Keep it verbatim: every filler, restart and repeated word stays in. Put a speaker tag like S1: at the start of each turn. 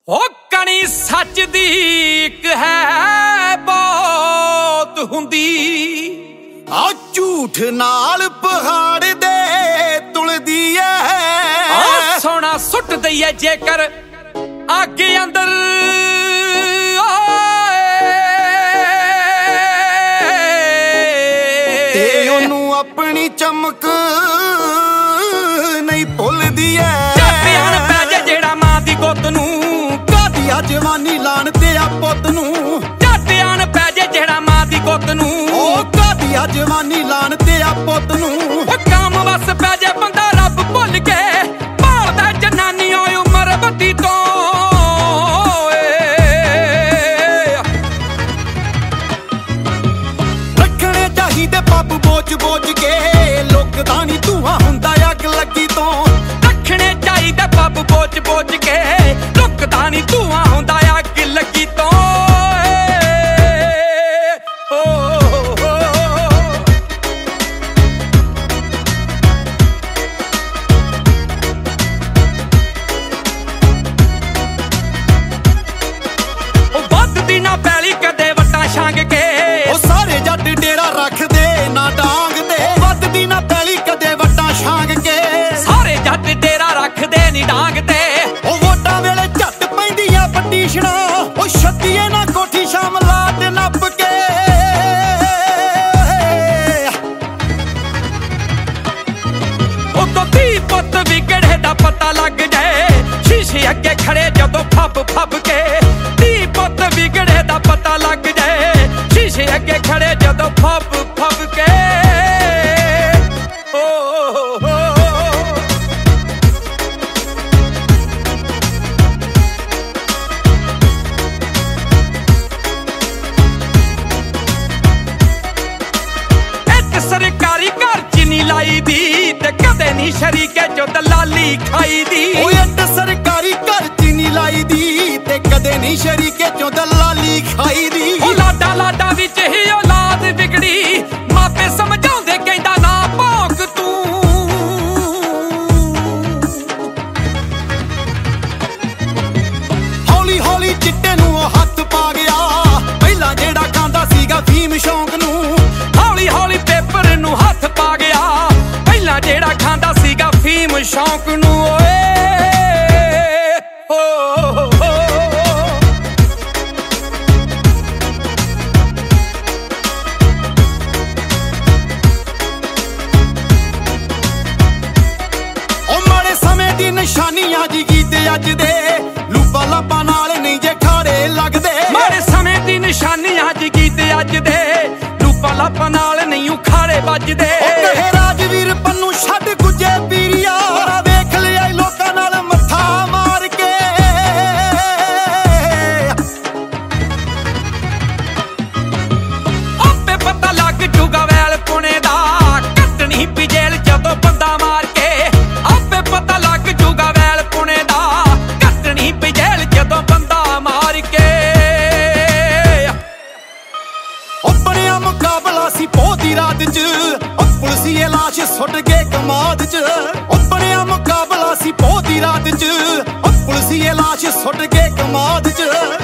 S1: हो कणी सच दी इक है बहुत हुंदी
S2: आ झूठ नाल पहाड़ दे तुलदी है
S1: आ सोना सुट दईए जेकर आगे अंदर
S2: ते ओनू अपनी चमक नहीं भुलदी है
S1: ध्यान पै जे जेड़ा मां दी गुत्त नू
S2: कादिया जवानी लाण ते आ पुत्त नू
S1: ध्यान पै जे जेड़ा मां दी गुत्त नू
S2: ओ कादिया जवानी लाण ते आ पुत्त नू
S1: काम वस पै जे बंदा रब भुल के भालदा जनानी होए उमर बत्ती तो
S2: रखने चाहिए पब बोझ बोझ के लुकदा नी धुआं हुंदा अग लगी तो
S1: रखने चाहिए पब बोझ बोझ के लुकदा नी धुआं हुंदा अग लगी तो छांग के
S2: ओ सारे जट डेरा रख दे ना डांग दे वददी ना पैली कदे वट्टा छांग के
S1: सारे जट डेरा रख दे नी डांग ते
S2: ओ वोटां वेले झट पैंदियां पटीशना ओ छत्तीए ना कोठी शाम लाट नप के
S1: ओ तो धी पुत्त विगड़े दा पता लग जाए शीशे अगे खड़े जदों फब फब के धी पुत्त विगड़े दा पता लग जाए शीशे अगे खड़े जदों फब फब के ओ, ओ, ओ, एक सरकारी घर च नी लाई दी ते कदे नी शरीके चो दलाली खाई दी
S2: ओ एक सरकारी घर च नी लाई दी ते कदे नी शरीके चो दलाली खाई दी
S1: ओ लाडा लाडा विच ही औलाद विगड़ी मापे समझाउंदे कहंदा ना भौंक तू
S2: हौली हौली चिट्टे नू हत्थ पा गया पहला जेड़ा खांदा सीगा फीम शौक नू
S1: हौली हौली पेपर नू हत्थ पा गया पहला जेड़ा खांदा सीगा फीम शौक नू ओए हो हो
S2: निशानियां जी गीते अज दे लूपा लापा नाल नहीं जे खाड़े लगदे
S1: मारे समय दी निशानियां जी गीते अज दे लूपा लापा नाल नहीं उखाड़े बजदे
S2: कहे राजवीर पन्नू छड्ड गुजे पीरिया वेख लिया लोकां नाल मत्था मार के
S1: आपे पता लग जूगा वैल पुणे दा कटनी पी जेल जदों बंदा मार के आपे पता लग जूगा वैल पुणे दा कटनी पी जेल जदों बंदा मार के
S2: अपने मुकाबला सी पोती रात च पुलिसिए लाश सुट के कमाद च अपने मुकाबला सी पोती रात च पुलिसिए लाश सुट के कमाद च